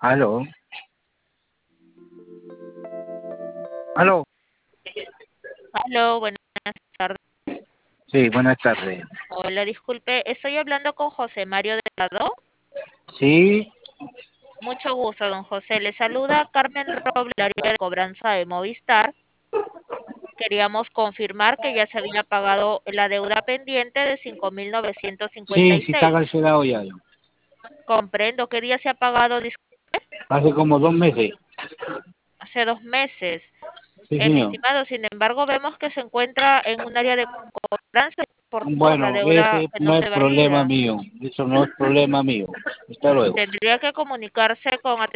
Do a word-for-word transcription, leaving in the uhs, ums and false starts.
Aló, aló. Aló, buenas tardes. Sí, buenas tardes. Hola, disculpe, estoy hablando con José Mario Delgado. Sí, Mucho gusto, don José. Le saluda Carmen Robles, del área de cobranza de Movistar. Queríamos confirmar que ya se había pagado la deuda pendiente de cinco mil novecientos cincuenta sí, y sí está seis. cancelado ya. Comprendo qué día se ha pagado. Dis- Hace como dos meses. Hace dos meses. Sí, Eh, mi señor. estimado, sin embargo, vemos que se encuentra en un área de cobranza por, por la Bueno, deuda ese que no no es se problema valida. mío. Eso no es problema mío. Hasta luego. Tendría que comunicarse con